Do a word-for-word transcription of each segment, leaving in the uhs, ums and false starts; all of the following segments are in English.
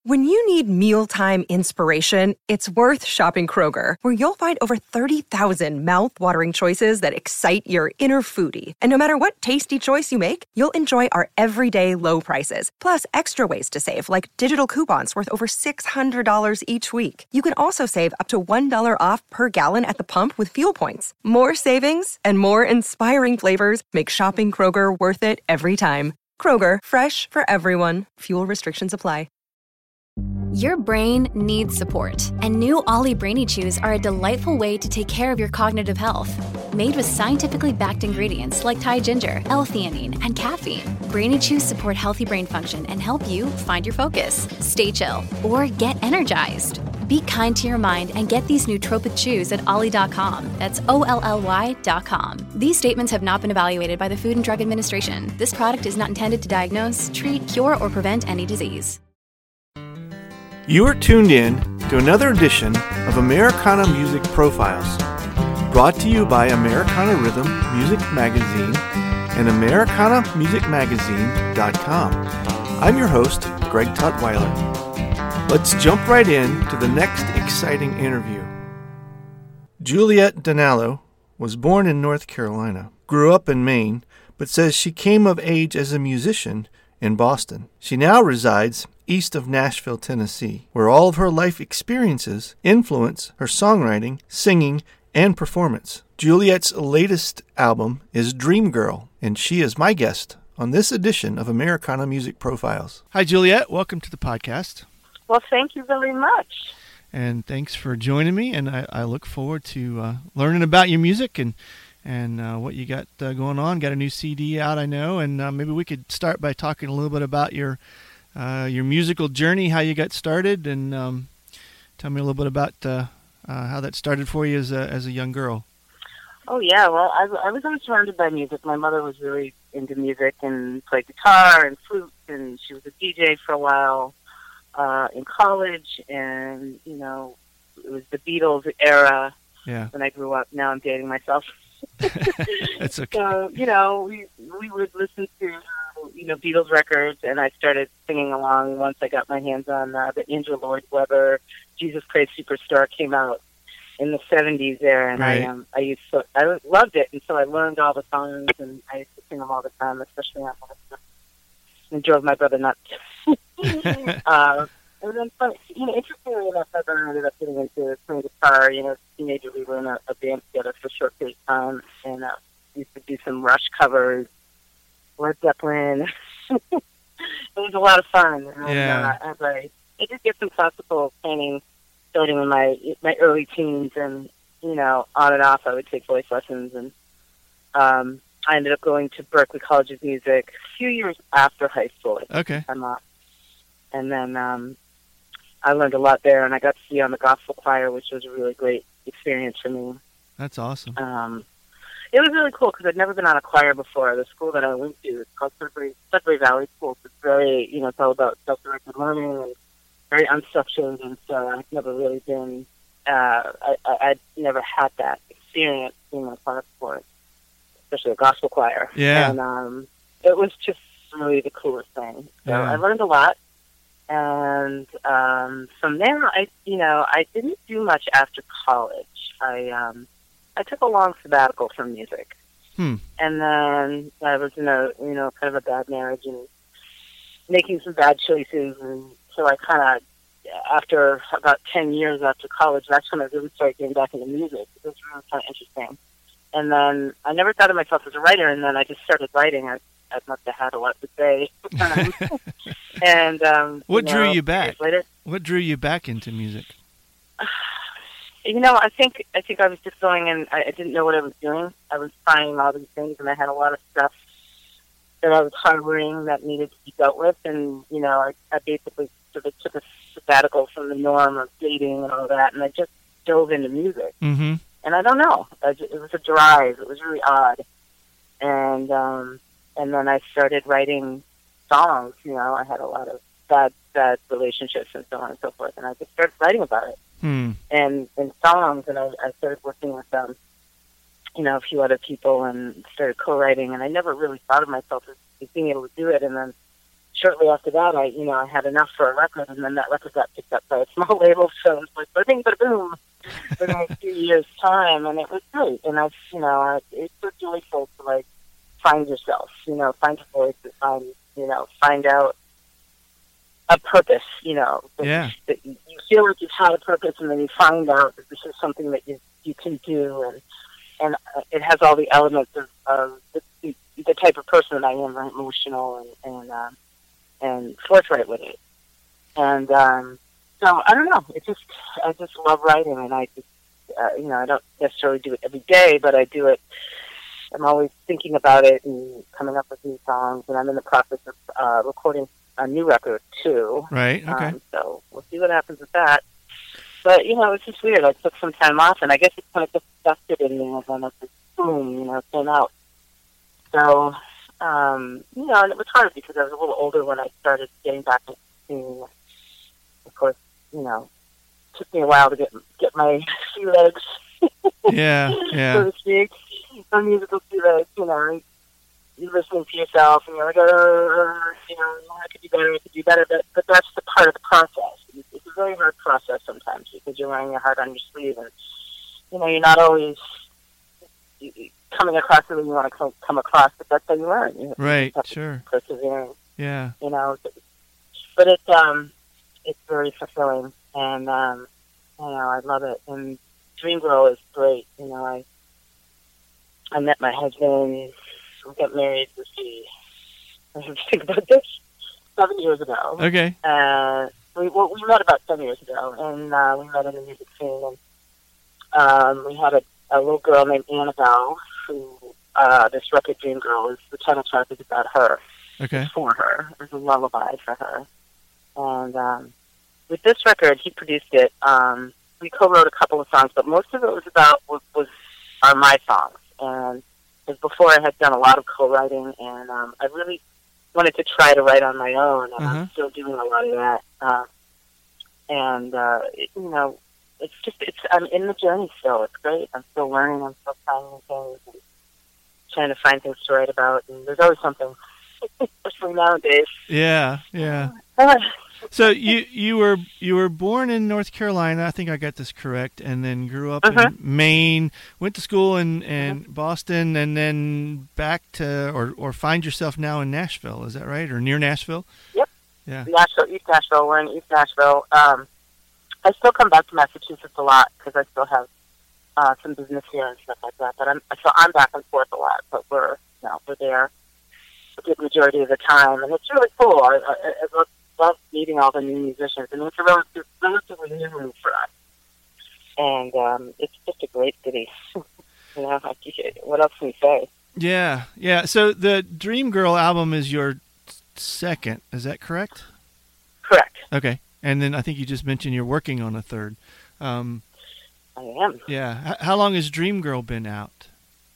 When you need mealtime inspiration, it's worth shopping Kroger, where you'll find over thirty thousand mouth-watering choices that excite your inner foodie. And no matter what tasty choice you make, you'll enjoy our everyday low prices, plus extra ways to save, like digital coupons worth over six hundred dollars each week. You can also save up to one dollar off per gallon at the pump with fuel points. More savings and more inspiring flavors make shopping Kroger worth it every time. Kroger, fresh for everyone. Fuel restrictions apply. Your brain needs support, and new Ollie Brainy Chews are a delightful way to take care of your cognitive health. Made with scientifically backed ingredients like Thai ginger, L-theanine, and caffeine, Brainy Chews support healthy brain function and help you find your focus, stay chill, or get energized. Be kind to your mind and get these nootropic chews at ollie dot com. That's O L L Y dot com. These statements have not been evaluated by the Food and Drug Administration. This product is not intended to diagnose, treat, cure, or prevent any disease. You are tuned in to another edition of Americana Music Profiles, brought to you by Americana Rhythm Music Magazine and Americana Music Magazine dot com. I'm your host, Greg Tutwiler. Let's jump right in to the next exciting interview. Juliet Donallo was born in North Carolina, grew up in Maine, but says she came of age as a musician in Boston. She now resides east of Nashville, Tennessee, where all of her life experiences influence her songwriting, singing, and performance. Juliet's latest album is Dream Girl, and she is my guest on this edition of Americana Music Profiles. Hi, Juliet. Welcome to the podcast. Well, thank you very much. And thanks for joining me, and I, I look forward to uh, learning about your music and and uh, what you got uh, going on. Got a new C D out, I know, and uh, maybe we could start by talking a little bit about your Uh, your musical journey, how you got started, and um, tell me a little bit about uh, uh, how that started for you as a, as a young girl. Oh, yeah. Well, I, I was always surrounded by music. My mother was really into music and played guitar and flute, and she was a D J for a while uh, in college, and, you know, it was the Beatles era yeah. when I grew up. Now I'm dating myself. That's okay. So, you know, we, we would listen to you know, Beatles records, and I started singing along once I got my hands on uh, the Andrew Lloyd Webber Jesus Christ Superstar came out in the seventies there, and right. I um I used to I loved it, and so I learned all the songs, and I used to sing them all the time, especially on my and drove my brother nuts. uh, and then, you know, interestingly enough, my brother ended up getting into playing guitar. You know, as a teenager, we were in a, a band together for a short period of time, and uh, used to do some Rush covers. Led Zeppelin. It was a lot of fun. And, yeah. Uh, as I, I did get some classical training starting in my my early teens, and you know, on and off, I would take voice lessons, and um, I ended up going to Berklee College of Music a few years after high school. Okay. I'm off, and then um, I learned a lot there, and I got to be on the gospel choir, which was a really great experience for me. That's awesome. Um, It was really cool because I'd never been on a choir before. The school that I went to, it's called Sudbury, Sudbury Valley School. It's very, you know, it's all about self-directed learning and very unstructured. And so I've never really been, uh, I, I, I'd never had that experience being on a choir before, especially a gospel choir. Yeah. And um, it was just really the coolest thing. So yeah. I learned a lot. And um, from there, I, you know, I didn't do much after college. I, um, I took a long sabbatical from music. Hmm. And then I was in a, you know, kind of a bad marriage and making some bad choices. And so I kind of, after about ten years after college, that's when I really started getting back into music. It was really kind of interesting. And then I never thought of myself as a writer, and then I just started writing. I, I must have had a lot to say. and um, What you drew know, you back? Later, what drew you back into music? You know, I think I think I was just going and I, I didn't know what I was doing. I was trying all these things, and I had a lot of stuff that I was harboring that needed to be dealt with. And you know, I, I basically sort of took a sabbatical from the norm of dating and all that, and I just dove into music. Mm-hmm. And I don't know, I just, it was a drive. It was really odd. And um, and then I started writing songs. You know, I had a lot of bad bad relationships and so on and so forth, and I just started writing about it. Hmm. And in songs, and I, I started working with um, you know, a few other people, and started co-writing. And I never really thought of myself as, as being able to do it. And then, shortly after that, I, you know, I had enough for a record, and then that record got picked up by a small label, so it was like, ba-ding, ba-boom, within a few years' time, and it was great. And I, you know, I, it's so joyful to, like, find yourself, you know, find your voice, and find, you know, find out a purpose, you know. That, yeah. That you feel like you've had a purpose, and then you find out that this is something that you you can do, and and uh, it has all the elements of, of the, the type of person that I am, very emotional and and, uh, and forthright with it. And um, so I don't know. It just I just love writing, and I just uh, you know I don't necessarily do it every day, but I do it. I'm always thinking about it and coming up with new songs, and I'm in the process of uh, recording a new record too. Right. Okay. Um, so we'll see what happens with that. But you know, it's just weird. I took some time off, and I guess it kind of just dusted in me, and then it just boom, you know, it came out. So um, you know, and it was hard because I was a little older when I started getting back into singing. Of course, you know, it took me a while to get get my sea legs. Yeah. Yeah. So to speak, my musical sea legs. You know, you're listening to yourself, and you're like, oh, you know, I could do better, I could do better. But but that's the part of the process. It's a very hard process sometimes because you're wearing your heart on your sleeve, and you know, you're not always coming across the way you want to come, come across, but that's how you learn. You right. have to Sure. persevering. Yeah. You know, but it's um, it's very fulfilling, and um, you know, I love it. And Dream Girl is great. You know, I I met my husband. We got married. Let's see. I have to think about this. Seven years ago. Okay. Uh, we well, we met about seven years ago, and uh, we met in the music scene. And um, we had a, a little girl named Annabelle, who uh, this record Dream Girl is the title track is about her. Okay. It's for her. It's a lullaby for her. And um, with this record, he produced it. Um, we co-wrote a couple of songs, but most of it was about was, was are my songs. And because before I had done a lot of co-writing, and um, I really wanted to try to write on my own, and Uh-huh. I'm still doing a lot of that. Uh, and uh, it, you know, it's just it's I'm in the journey still. It's great. I'm still learning. I'm still finding things and trying to find things to write about. And there's always something, especially nowadays. Yeah. Yeah. So you you were you were born in North Carolina, I think I got this correct, and then grew up Uh-huh. in Maine, went to school in, in uh-huh. Boston, and then back to or or find yourself now in Nashville. Is that right, or near Nashville? Yep. Yeah. Nashville, East Nashville. We're in East Nashville. Um, I still come back to Massachusetts a lot because I still have uh, some business here and stuff like that. But I'm so I'm back and forth a lot. But we're you know we're there a good majority of the time, and it's really cool. I, I, I love, love meeting all the new musicians, and it's a relative, relatively new move for us. And um, it's just a great city. you know, I, what else can you say? Yeah, yeah. So the Dream Girl album is your second, is that correct? Correct. Okay. And then I think you just mentioned you're working on a third. Um, I am. Yeah. H- how long has Dream Girl been out?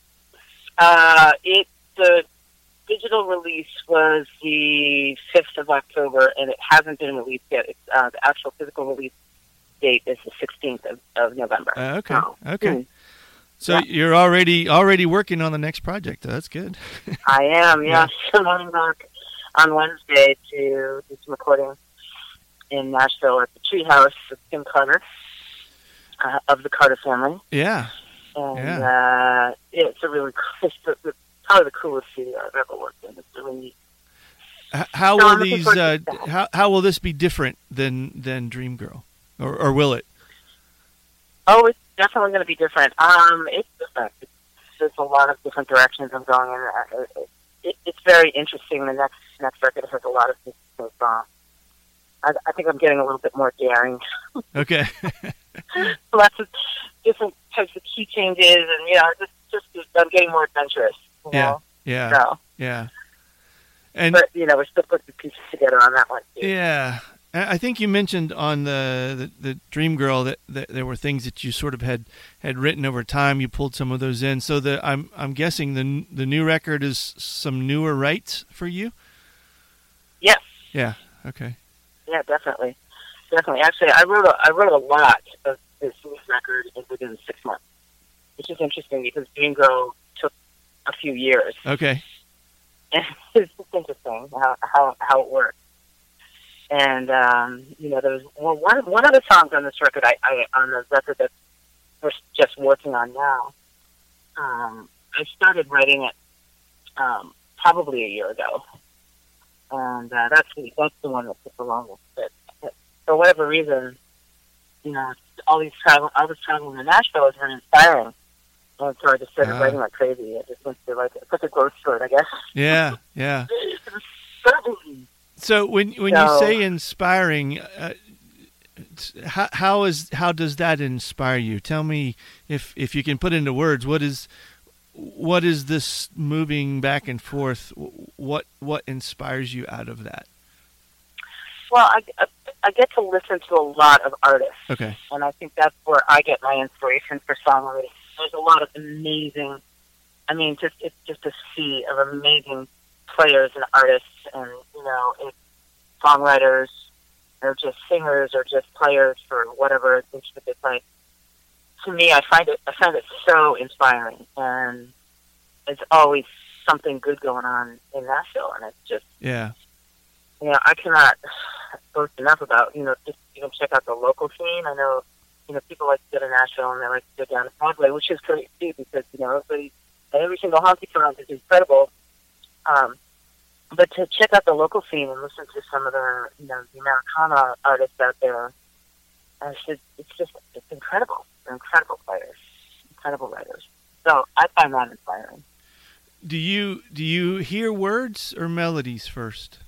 Uh, it the digital release was the fifth of October, and it hasn't been released yet. It's, uh, the actual physical release date is the sixteenth of, of November. Uh, okay. So, okay. Mm. So yeah. you're already already working on the next project. That's good. I am, yes. Yeah. I'm heading back on Wednesday to do some recording in Nashville at the Treehouse with Tim Carter uh, of the Carter family. Yeah. And yeah. Uh, it's a really cool, it's, the, it's probably the coolest studio I've ever worked in. It's really neat. How so will these? Uh, how how will this be different than than Dream Girl, or or will it? Oh, it's definitely going to be different. Um, it's different. It's, there's a lot of different directions I'm going in. It, it, it's very interesting. The next next record has a lot of different songs. I, I think I'm getting a little bit more daring. Okay. Lots of different types of key changes, and you know, just just I'm getting more adventurous. You yeah. know? Yeah. So, yeah. And but you know, we're still putting the pieces together on that one too. Yeah. I think you mentioned on the, the, the Dream Girl that, that there were things that you sort of had, had written over time. You pulled some of those in, so the I'm I'm guessing the the new record is some newer rights for you. Yes. Yeah. Okay. Yeah, definitely, definitely. Actually, I wrote a I wrote a lot of this new record within six months, which is interesting because Dream Girl took a few years. Okay. And it's just interesting how how how it works. And um, you know, there was well, one one of the songs on this record, I, I on the record that we're just working on now. Um, I started writing it um, probably a year ago, and uh, that's the that's the one that took the longest. But, but for whatever reason, you know, all these travel, all this traveling to Nashville was very inspiring, and so I just started uh, writing like crazy. I just went to like it's like a growth spurt, I guess. Yeah, yeah. so, so when when so, you say inspiring, uh, how how is how does that inspire you? Tell me if if you can put into words what is. What is this moving back and forth? What what inspires you out of that? Well, I, I, I get to listen to a lot of artists. Okay. And I think that's where I get my inspiration for songwriting. There's a lot of amazing, I mean, just it's just a sea of amazing players and artists and, you know, it's songwriters or just singers or just players for whatever instrument they play. To me, I find it I find it so inspiring, and it's always something good going on in Nashville, and it's just yeah, you know I cannot boast enough about you know just you know check out the local scene. I know you know people like to go to Nashville and they like to go down to Broadway, which is great too because you know everybody every single honky tonk is incredible. Um, but to check out the local scene and listen to some of the you know the Americana artists out there, uh, it's, it's just it's incredible. They're incredible players, incredible writers. So I find that inspiring. Do you do you hear words or melodies first?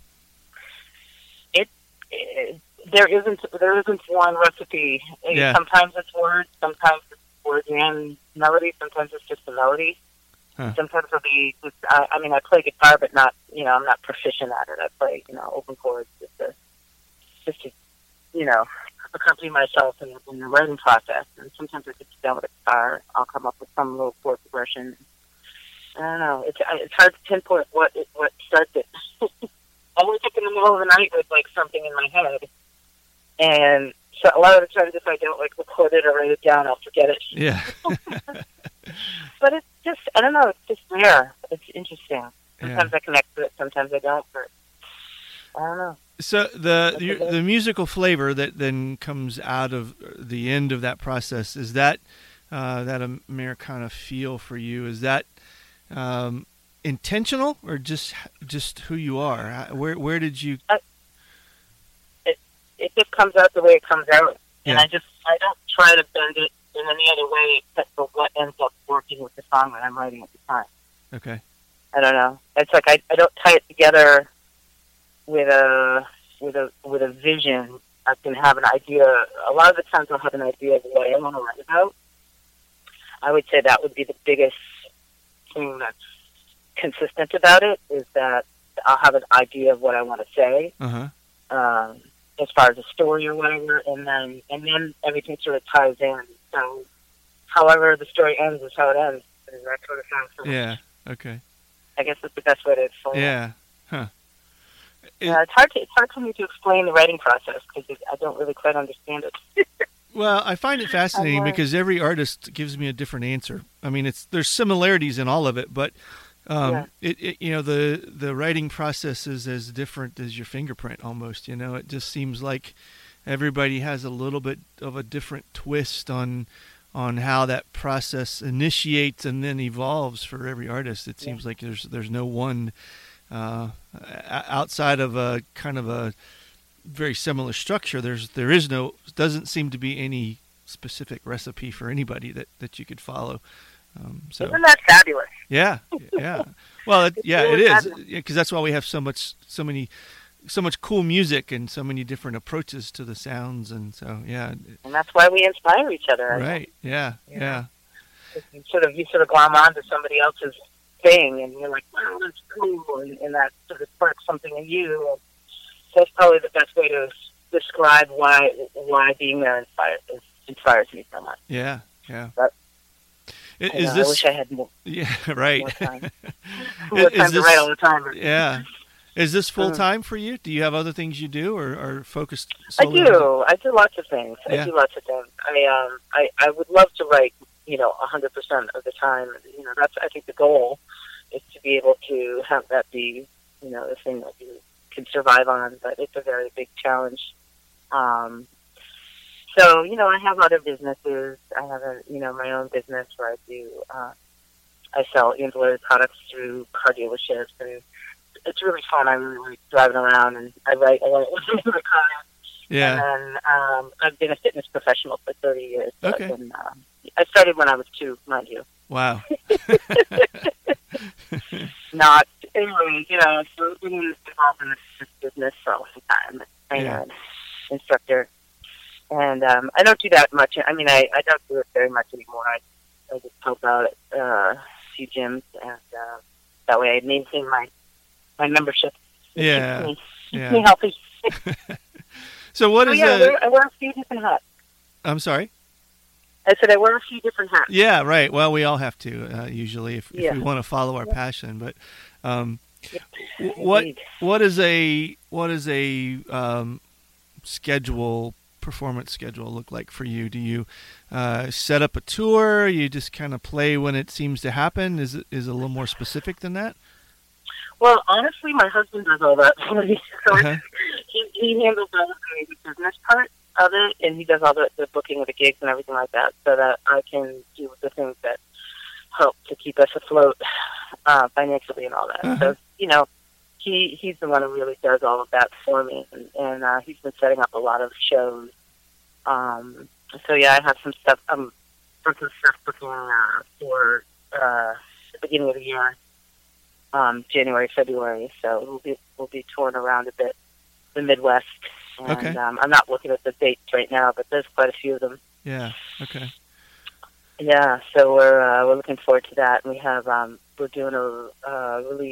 It, it there isn't there isn't one recipe. Yeah. Sometimes it's words, sometimes it's words and melody. Sometimes it's just a melody. Huh. Sometimes it'll be. Just, I, I mean, I play guitar, but not you know I'm not proficient at it. I play you know open chords just to just to you know. accompany myself in, in the writing process, and sometimes I get to down with a guitar. I'll come up with some little chord progression. I don't know. It's it's hard to pinpoint what it, what starts it. I wake up in the middle of the night with like something in my head, and so a lot of the times if I don't like record it or write it down, I'll forget it. Yeah. But it's just I don't know. It's just there. It's interesting. Sometimes Yeah. I connect to it. Sometimes I don't. But I don't know. So the, the the musical flavor that then comes out of the end of that process is that uh, that Americana feel for you. Is that um, intentional or just just who you are? Where where did you? Uh, it it just comes out the way it comes out, and Yeah. I just I don't try to bend it in any other way except for what ends up working with the song that I'm writing at the time. Okay. I don't know. It's like I I don't tie it together with a with a with a vision. I can have an idea. A lot of the times I'll have an idea of what I want to write about. I would say that would be the biggest thing that's consistent about it is that I'll have an idea of what I want to say, Uh huh. um, as far as a story or whatever, and then and then everything sort of ties in. So, however the story ends is how it ends. And that sort of sounds. So Yeah. Okay. I guess that's the best way to explain it. Yeah. Huh. Yeah, it's hard to it's hard for me to explain the writing process because I don't really quite understand it. Well, I find it fascinating Uh-huh. because every artist gives me a different answer. I mean, it's there's similarities in all of it, but um, Yeah. it, it you know the the writing process is as different as your fingerprint almost. You know, it just seems like everybody has a little bit of a different twist on on how that process initiates and then evolves for every artist. It seems like there's there's no one uh, outside of a kind of a very similar structure. There's there is no doesn't seem to be any specific recipe for anybody that, that you could follow. Um, so Isn't that fabulous? yeah, yeah. Well, it, yeah, really it is fabulous. because that's why we have so much so many so much cool music and so many different approaches to the sounds, and so yeah. And that's why we inspire each other. I Right. Yeah. Yeah. Yeah. think. You sort of you sort of glom onto somebody else's thing, and you're like, wow, that's cool, and, and that sort of sparks something in you. And so that's probably the best way to describe why why being there inspires inspires me so much. Yeah. Yeah. But, I- I, Is know, this? I wish I had more, Yeah. Right. more time. Is- more is time to this- write all the time. But Yeah. Is this full time for you? Do you have other things you do, or are focused? I solely on music? do. I do lots of things. Yeah. I do lots of things. I um I, I would love to write, you know, a hundred percent of the time. You know, that's I think the goal is to be able to have that be, you know, the thing that you can survive on, but it's a very big challenge. Um, so, you know, I have other businesses. I have, a, you know, my own business where I do, uh, I sell ancillary products through car dealerships, and it's really fun. I really like driving around, and I write a lot of the car. Yeah. And then um, I've been a fitness professional for thirty years. So Okay. been, uh, I started when I was two, mind you. Wow. Not, anyway, you know, so I've been involved in this business for a long time. I'm Yeah. an instructor. And um, I don't do that much. I mean, I, I don't do it very much anymore. I, I just help out at uh, a few gyms, and uh, that way I maintain my, my membership. It Yeah. keeps me, keeps Yeah. me healthy. So what Oh, is yeah, I a... wear, I wear a few different hats. I'm sorry? I said I wear a few different hats. Yeah, right. Well, we all have to, uh, usually, if, Yeah. if we want to follow our passion. But um, Yep. what Indeed. what is a what is a um, schedule, performance schedule look like for you? Do you uh, set up a tour? You just kind of play when it seems to happen? Is it is it a little more specific than that? Well, honestly, my husband does all that for me. So Uh-huh. he, he handles all the business part of it, and he does all the, the booking of the gigs and everything like that, so that I can do the things that help to keep us afloat uh, financially and all that. Uh-huh. So, you know, he he's the one who really does all of that for me, and, and uh, he's been setting up a lot of shows. Um, so, yeah, I have some stuff, um, some stuff booking uh, for uh, the beginning of the year. Um, January, February, so we'll be we'll be touring around a bit, the Midwest. And, Okay. um, I'm not looking at the dates right now, but there's quite a few of them. Yeah. Okay. Yeah, so we're uh, we're looking forward to that. And we have um, we're doing a uh, release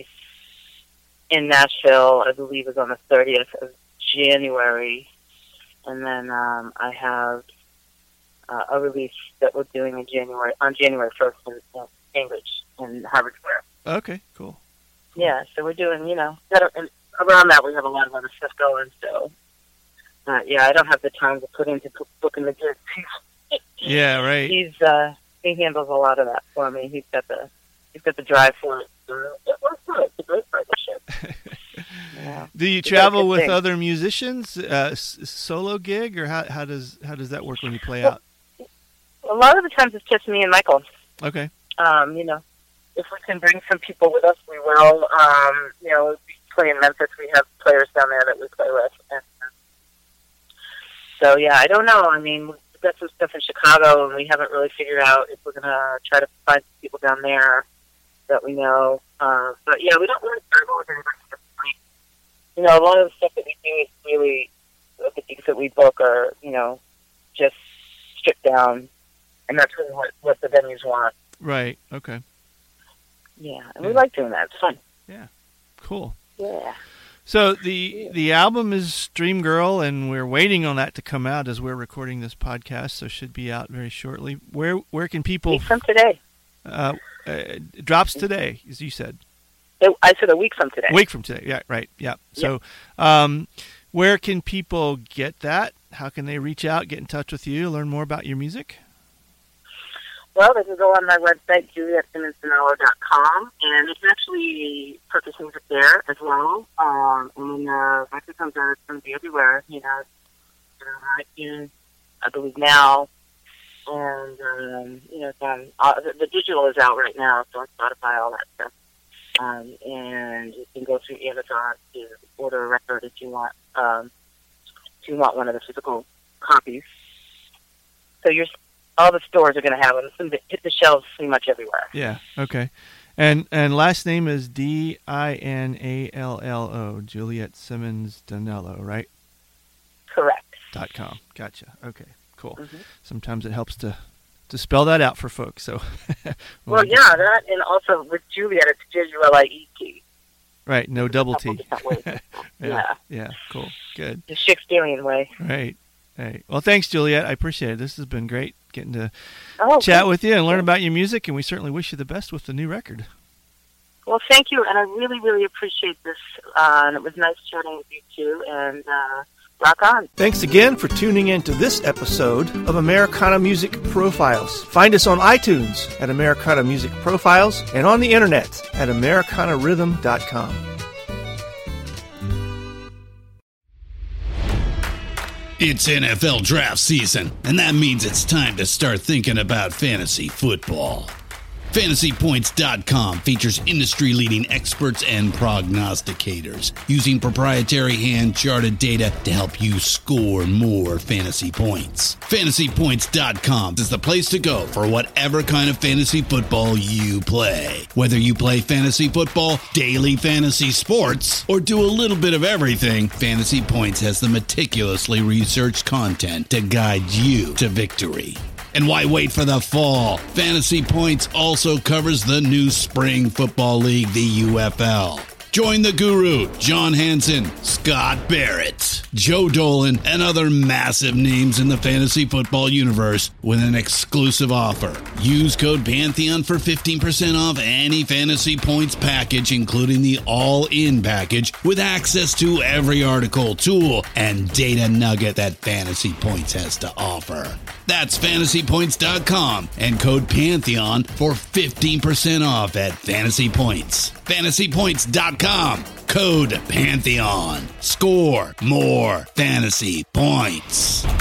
in Nashville. I believe is on the thirtieth of January, and then um, I have uh, a release that we're doing in January on January first in, in Cambridge in Harvard Square. Okay. Cool. Yeah, so we're doing, you know, that, and around that we have a lot of other stuff going, so, uh, yeah, I don't have the time to put into booking the gigs. Yeah. Right. He's, uh, he handles a lot of that for me. He's got the, he's got the drive for it. So it works good. It's a great partnership. Yeah. Do you It's a travel good with thing. other musicians, uh, s- solo gig, or how how does how does that work when you play out? A lot of the times it's just me and Michael. Okay. Um, you know, if we can bring some people with us, we will. Um, you know, we play in Memphis. We have players down there that we play with. And, uh, so, yeah, I don't know. I mean, we've got some stuff in Chicago, and we haven't really figured out if we're going to try to find people down there that we know. Uh, but, yeah, we don't really struggle with anybody. You know, a lot of the stuff that we do is really, the gigs that we book are, you know, just stripped down, and that's really what, what the venues want. Right. Okay. Yeah, and Yeah. we like doing that. It's fun. Yeah. Cool. Yeah. So the the album is Dream Girl, and we're waiting on that to come out as we're recording this podcast. So it should be out very shortly. Where where can people? Week from today. Uh, uh, it drops today, as you said. It, I said a week from today. A week from today. Yeah. Right. Yeah. So, um, where can people get that? How can they reach out, get in touch with you, learn more about your music? Well, they can go on my website, juliet simmons danello dot com, and it's actually purchase music there as well. Um, and when the record comes out, it's going to be everywhere. You know, it's on iTunes, I believe now, and um, you know, it's on uh, the, the digital is out right now, so on Spotify, all that stuff. Um, and you can go through Amazon to order a record if you want. Um, if you want one of the physical copies. So you're. All the stores are going to have them. It's going to hit the shelves pretty much everywhere. Yeah. Okay. And and last name is D I N A L L O, Juliet Simmons Danello, right? Correct. Dot com. Gotcha. Okay. Cool. Mm-hmm. Sometimes it helps to to spell that out for folks. So. Well, yeah, that, and also with Juliet, it's J U L I E T. Right. No double Couple T. different ways. yeah. Yeah. Yeah. Cool. Good. The Shakespearean way. Right. Hey. Well, thanks, Juliet. I appreciate it. This has been great getting to Oh, chat good. with you and learn about your music, and we certainly wish you the best with the new record. Well, thank you, and I really, really appreciate this. Uh, and it was nice chatting with you too. And uh, rock on. Thanks again for tuning in to this episode of Americana Music Profiles. Find us on iTunes at Americana Music Profiles and on the internet at americana rhythm dot com. It's N F L draft season, and that means it's time to start thinking about fantasy football. Fantasy Points dot com features industry-leading experts and prognosticators using proprietary hand-charted data to help you score more fantasy points. Fantasy Points dot com is the place to go for whatever kind of fantasy football you play. Whether you play fantasy football, daily fantasy sports, or do a little bit of everything, Fantasy Points has the meticulously researched content to guide you to victory. And why wait for the fall? Fantasy Points also covers the new spring football league, the U F L. Join the guru, John Hansen, Scott Barrett, Joe Dolan, and other massive names in the fantasy football universe with an exclusive offer. Use code Pantheon for fifteen percent off any Fantasy Points package, including the all-in package, with access to every article, tool, and data nugget that Fantasy Points has to offer. That's Fantasy Points dot com and code Pantheon for fifteen percent off at Fantasy Points. Fantasy Points dot com, code Pantheon. Score more fantasy points.